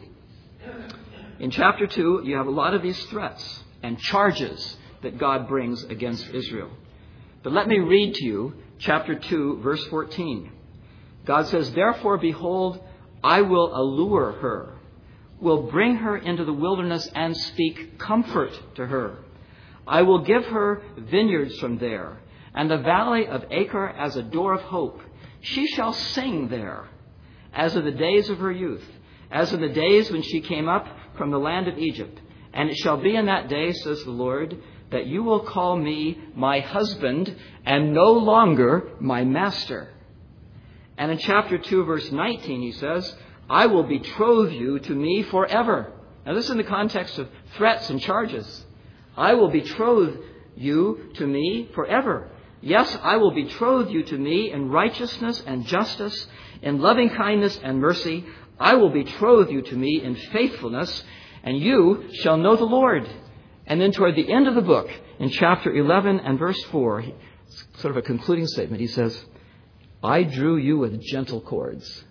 you have a lot of these threats and charges that God brings against Israel. But let me read to you chapter 2, verse 14. God says, "Therefore, behold, I will allure her, will bring her into the wilderness and speak comfort to her. I will give her vineyards from there, and the valley of Achor as a door of hope. She shall sing there, as in the days of her youth, as in the days when she came up from the land of Egypt. And it shall be in that day, says the Lord, that you will call me my husband and no longer my master." And in chapter 2, verse 19, He says, "I will betroth you to me forever." Now this is in the context of threats and charges. "I will betroth you to me forever. Yes, I will betroth you to me in righteousness and justice, in loving kindness and mercy. I will betroth you to me in faithfulness, and you shall know the Lord." And then toward the end of the book, in chapter 11 and verse 4, sort of a concluding statement, He says, "I drew you with gentle cords."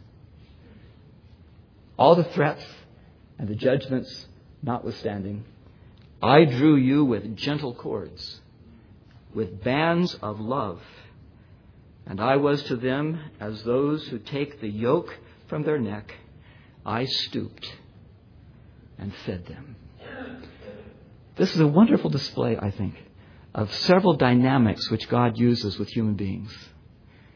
All the threats and the judgments notwithstanding, I drew you with gentle cords, with bands of love. And I was to them as those who take the yoke from their neck. I stooped and fed them. This is a wonderful display, I think, of several dynamics which God uses with human beings.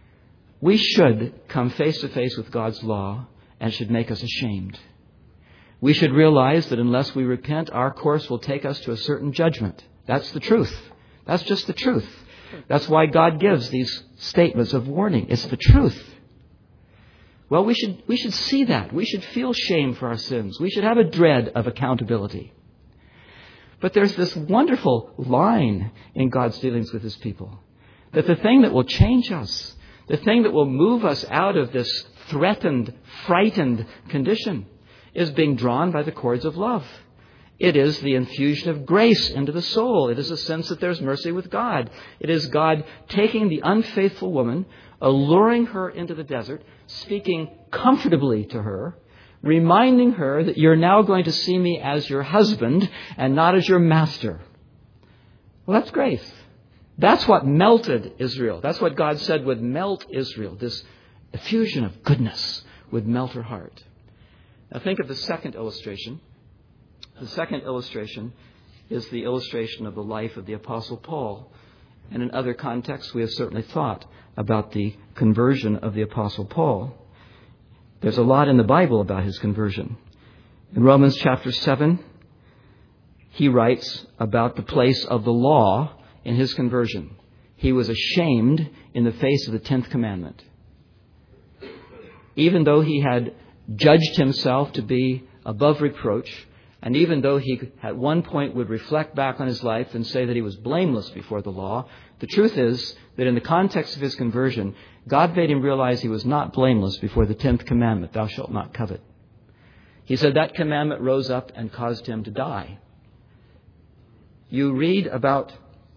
We should come face to face with God's law and it should make us ashamed. We should realize that unless we repent, our course will take us to a certain judgment. That's the truth. That's just the truth. That's why God gives these statements of warning. It's the truth. Well, we should see that. We should feel shame for our sins. We should have a dread of accountability. But there's this wonderful line in God's dealings with His people, that the thing that will change us, the thing that will move us out of this threatened, frightened condition, is being drawn by the cords of love. It is the infusion of grace into the soul. It is a sense that there's mercy with God. It is God taking the unfaithful woman, alluring her into the desert, speaking comfortably to her, reminding her that you're now going to see me as your husband and not as your master. Well, that's grace. That's what melted Israel. That's what God said would melt Israel. This effusion of goodness would melt her heart. Now think of the second illustration. The second illustration is the illustration of the life of the Apostle Paul. And in other contexts, we have certainly thought about the conversion of the Apostle Paul. There's a lot in the Bible about his conversion. In Romans chapter 7, he writes about the place of the law in his conversion. He was ashamed in the face of the 10th commandment. Even though he had judged himself to be above reproach, and even though he at one point would reflect back on his life and say that he was blameless before the law, the truth is that in the context of his conversion, God made him realize he was not blameless before the 10th commandment, thou shalt not covet. He said that commandment rose up and caused him to die. You read about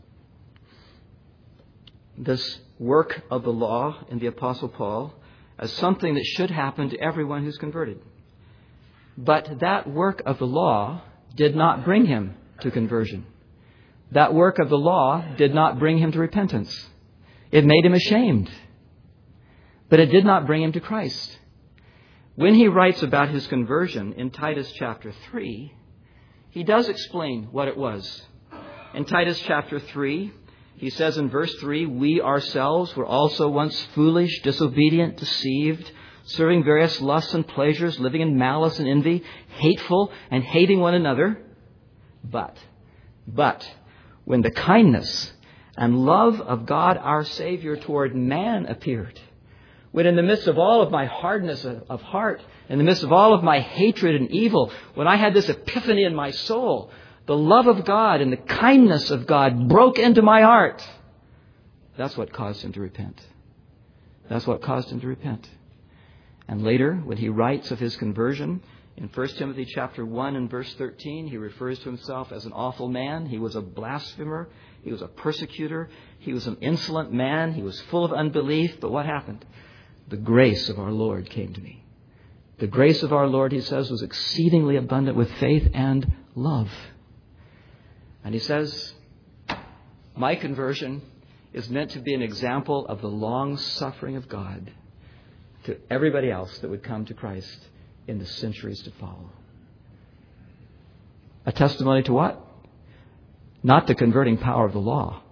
this work of the law in the Apostle Paul as something that should happen to everyone who's converted. But that work of the law did not bring him to conversion. That work of the law did not bring him to repentance. It made him ashamed. But it did not bring him to Christ. When he writes about his conversion in Titus chapter 3, he does explain what it was. In Titus chapter 3, he says in verse 3, we ourselves were also once foolish, disobedient, deceived, serving various lusts and pleasures, living in malice and envy, hateful and hating one another. But when the kindness and love of God our Savior toward man appeared, when in the midst of all of my hardness of heart, in the midst of all of my hatred and evil, when I had this epiphany in my soul, the love of God and the kindness of God broke into my heart. That's what caused him to repent. That's what caused him to repent. And later, when he writes of his conversion, in 1 Timothy chapter 1 and verse 13, he refers to himself as an awful man. He was a blasphemer. He was a persecutor. He was an insolent man. He was full of unbelief. But what happened? The grace of our Lord came to me. The grace of our Lord, he says, was exceedingly abundant with faith and love. And he says, my conversion is meant to be an example of the long suffering of God to everybody else that would come to Christ in the centuries to follow. A testimony to what? Not the converting power of the law,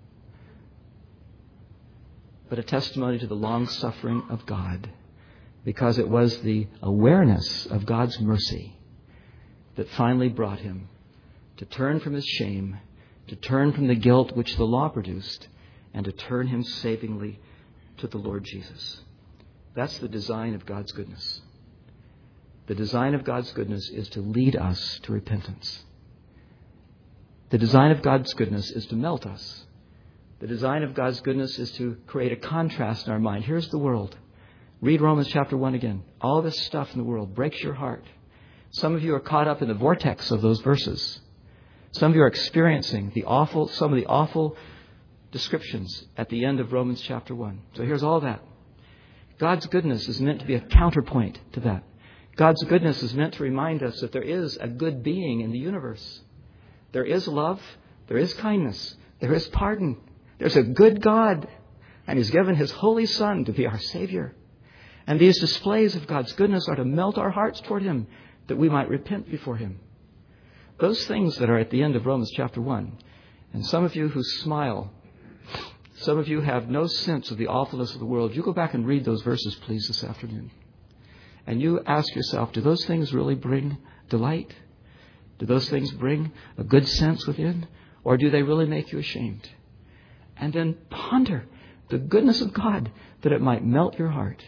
but a testimony to the long suffering of God, because it was the awareness of God's mercy that finally brought him to turn from his shame, to turn from the guilt which the law produced, and to turn him savingly to the Lord Jesus. That's the design of God's goodness. The design of God's goodness is to lead us to repentance. The design of God's goodness is to melt us. The design of God's goodness is to create a contrast in our mind. Here's the world. Read Romans chapter 1 again. All this stuff in the world breaks your heart. Some of you are caught up in the vortex of those verses. Some of you are experiencing some of the awful descriptions at the end of Romans chapter 1. So here's all that. God's goodness is meant to be a counterpoint to that. God's goodness is meant to remind us that there is a good being in the universe. There is love. There is kindness. There is pardon. There's a good God. And He's given His Holy Son to be our Savior. And these displays of God's goodness are to melt our hearts toward Him, that we might repent before Him. Those things that are at the end of Romans chapter 1. And some of you who smile, some of you have no sense of the awfulness of the world. You go back and read those verses, please, this afternoon. and you ask yourself, do those things really bring delight? Do those things bring a good sense within? Or do they really make you ashamed? And then ponder the goodness of God, that it might melt your heart.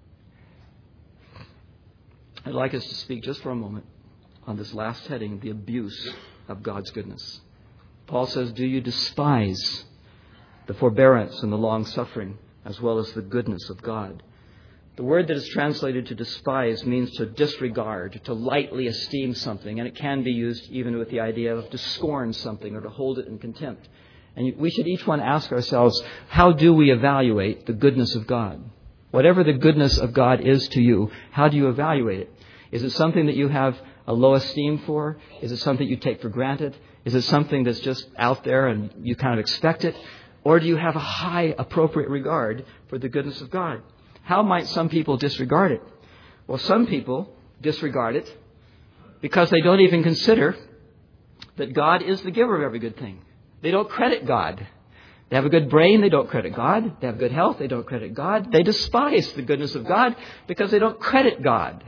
I'd like us to speak just for a moment on this last heading, the abuse of God's goodness. Paul says, do you despise the forbearance and the long-suffering, as well as the goodness of God? The word that is translated to despise means to disregard, to lightly esteem something, and it can be used even with the idea of to scorn something or to hold it in contempt. And we should each one ask ourselves, how do we evaluate the goodness of God? Whatever the goodness of God is to you, how do you evaluate it? Is it something that you have a low esteem for? Is it something you take for granted? Is it something that's just out there and you kind of expect it? Or do you have a high appropriate regard for the goodness of God? How might some people disregard it? Well, some people disregard it because they don't even consider that God is the giver of every good thing. They don't credit God. They have a good brain, they don't credit God. They have good health, they don't credit God. They despise the goodness of God because they don't credit God.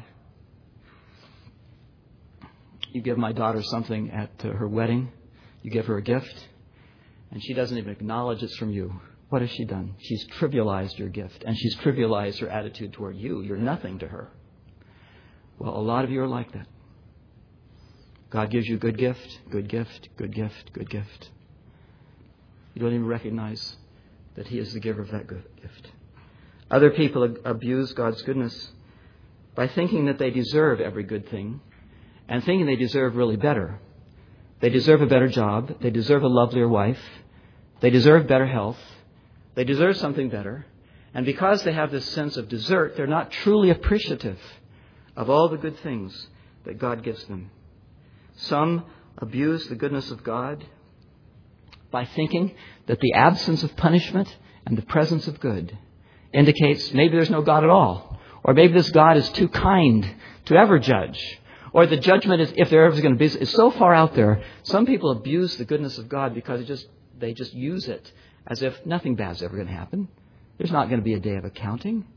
You give my daughter something at her wedding. You give her a gift, and she doesn't even acknowledge it's from you. What has she done? She's trivialized your gift, and she's trivialized her attitude toward you. You're nothing to her. Well, a lot of you are like that. God gives you a good gift, good gift, good gift, good gift. You don't even recognize that He is the giver of that good gift. Other people abuse God's goodness by thinking that they deserve every good thing and thinking they deserve really better. They deserve a better job. They deserve a lovelier wife. They deserve better health. They deserve something better. And because they have this sense of desert, they're not truly appreciative of all the good things that God gives them. Some abuse the goodness of God by thinking that the absence of punishment and the presence of good indicates maybe there's no God at all. Or maybe this God is too kind to ever judge. Or the judgment is, if there ever is going to be, is so far out there. Some people abuse the goodness of God because they just use it as if nothing bad is ever going to happen. There's not going to be a day of accounting.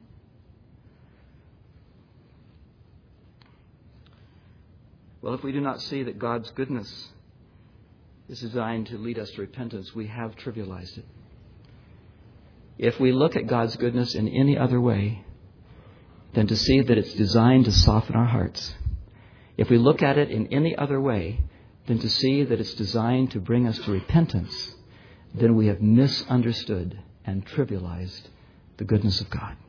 Well, if we do not see that God's goodness is designed to lead us to repentance, we have trivialized it. If we look at God's goodness in any other way than to see that it's designed to soften our hearts, if we look at it in any other way than to see that it's designed to bring us to repentance, then we have misunderstood and trivialized the goodness of God.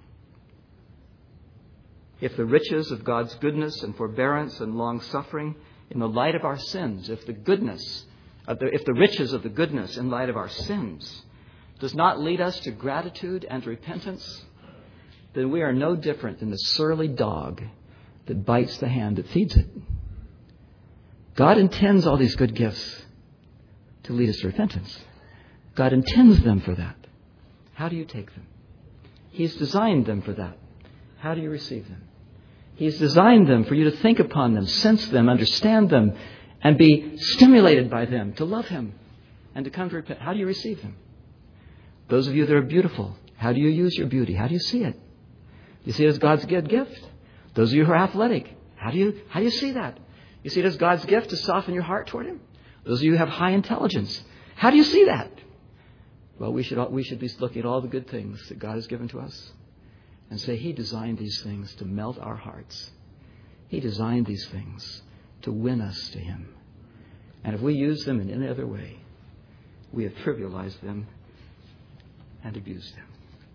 If the riches of God's goodness and forbearance and long-suffering in the light of our sins, if the riches of the goodness in light of our sins does not lead us to gratitude and repentance, then we are no different than the surly dog that bites the hand that feeds it. God intends all these good gifts to lead us to repentance. God intends them for that. How do you take them? He's designed them for that. How do you receive them? He's designed them for you to think upon them, sense them, understand them, and be stimulated by them, to love Him and to come to repent. How do you receive them? Those of you that are beautiful, how do you use your beauty? How do you see it? Do you see it as God's good gift? Those of you who are athletic, how do you see that? You see it as God's gift to soften your heart toward Him? Those of you who have high intelligence, how do you see that? Well, we should be looking at all the good things that God has given to us and say, He designed these things to melt our hearts. He designed these things to win us to Him. And if we use them in any other way, we have trivialized them and abused them.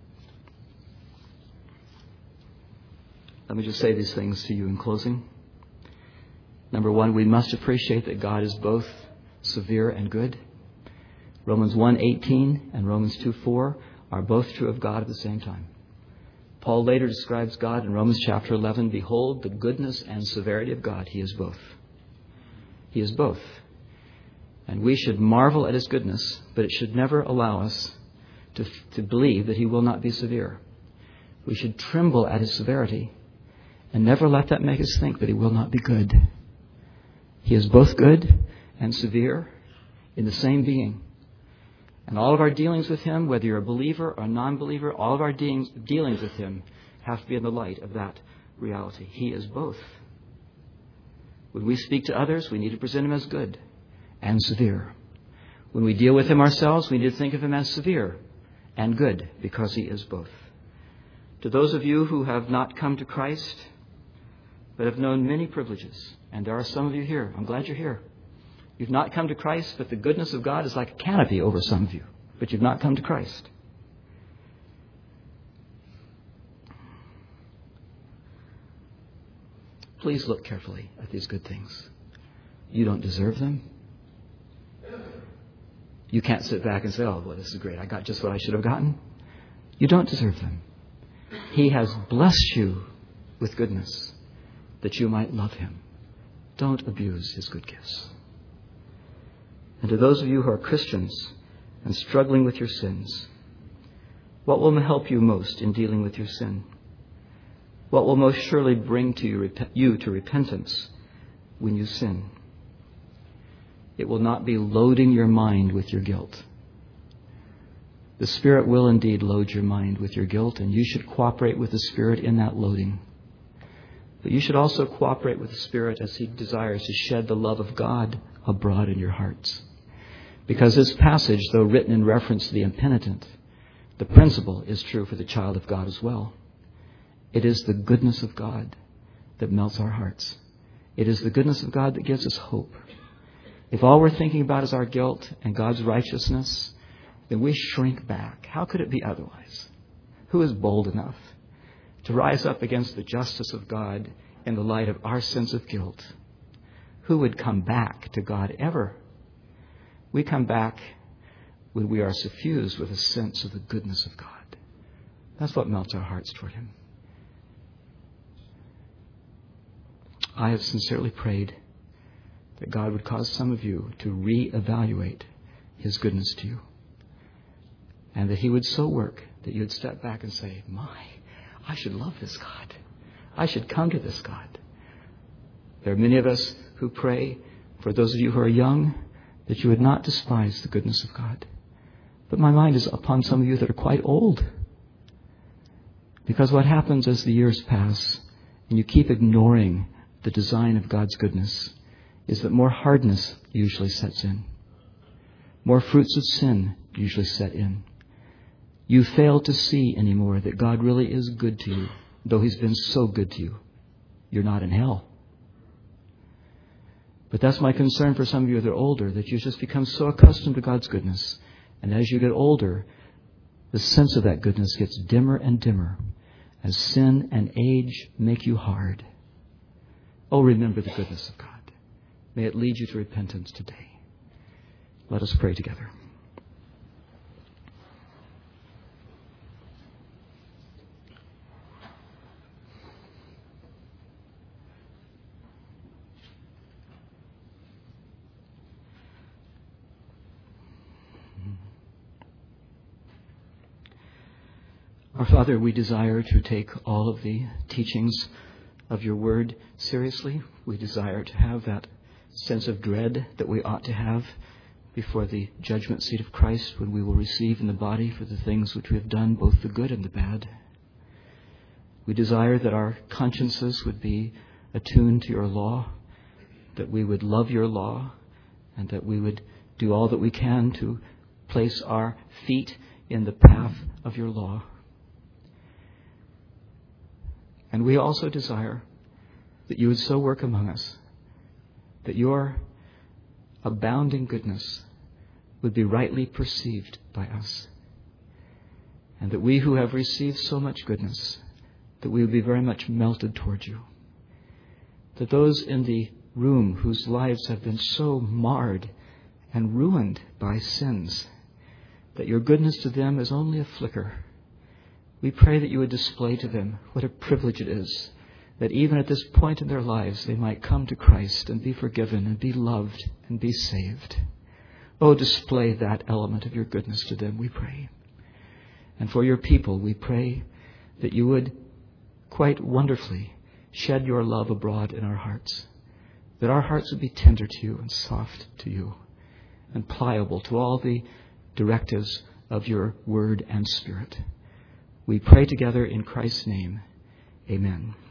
Let me just say these things to you in closing. Number one, we must appreciate that God is both severe and good. Romans 1:18 and Romans 2:4 are both true of God at the same time. Paul later describes God in Romans chapter 11, behold the goodness and severity of God. He is both. He is both. And we should marvel at His goodness, but it should never allow us to believe that He will not be severe. We should tremble at His severity and never let that make us think that He will not be good. He is both good and severe in the same being. And all of our dealings with Him, whether you're a believer or a non-believer, all of our dealings with Him have to be in the light of that reality. He is both. When we speak to others, we need to present him as good and severe. When we deal with him ourselves, we need to think of him as severe and good, because he is both. To those of you who have not come to Christ, but have known many privileges, and there are some of you here, I'm glad you're here. You've not come to Christ, but the goodness of God is like a canopy over some of you, but you've not come to Christ. Please look carefully at these good things. You don't deserve them. You can't sit back and say, oh, well, this is great. I got just what I should have gotten. You don't deserve them. He has blessed you with goodness that you might love him. Don't abuse his good gifts. And to those of you who are Christians and struggling with your sins, what will help you most in dealing with your sin? What will most surely bring to you to repentance when you sin? It will not be loading your mind with your guilt. The Spirit will indeed load your mind with your guilt, and you should cooperate with the Spirit in that loading. But you should also cooperate with the Spirit as he desires to shed the love of God abroad in your hearts. Because this passage, though written in reference to the impenitent, the principle is true for the child of God as well. It is the goodness of God that melts our hearts. It is the goodness of God that gives us hope. If all we're thinking about is our guilt and God's righteousness, then we shrink back. How could it be otherwise? Who is bold enough to rise up against the justice of God in the light of our sense of guilt? Who would come back to God ever? We come back when we are suffused with a sense of the goodness of God. That's what melts our hearts toward him. I have sincerely prayed that God would cause some of you to reevaluate his goodness to you. And that he would so work that you would step back and say, I should love this God. I should come to this God. There are many of us who pray, for those of you who are young, that you would not despise the goodness of God. But my mind is upon some of you that are quite old. Because what happens as the years pass and you keep ignoring the design of God's goodness is that more hardness usually sets in. More fruits of sin usually set in. You fail to see anymore that God really is good to you, though he's been so good to you. You're not in hell. But that's my concern for some of you that are older, that you just become so accustomed to God's goodness. And as you get older, the sense of that goodness gets dimmer and dimmer as sin and age make you hard. Oh, remember the goodness of God. May it lead you to repentance today. Let us pray together. Our Father, we desire to take all of the teachings of your word seriously. We desire to have that sense of dread that we ought to have before the judgment seat of Christ, when we will receive in the body for the things which we have done, both the good and the bad. We desire that our consciences would be attuned to your law, that we would love your law, and that we would do all that we can to place our feet in the path of your law. And we also desire that you would so work among us that your abounding goodness would be rightly perceived by us. And that we who have received so much goodness, that we would be very much melted toward you. That those in the room whose lives have been so marred and ruined by sins, that your goodness to them is only a flicker. We pray that you would display to them what a privilege it is that even at this point in their lives they might come to Christ and be forgiven and be loved and be saved. Oh, display that element of your goodness to them, we pray. And for your people, we pray that you would quite wonderfully shed your love abroad in our hearts, that our hearts would be tender to you and soft to you and pliable to all the directives of your word and spirit. We pray together in Christ's name. Amen.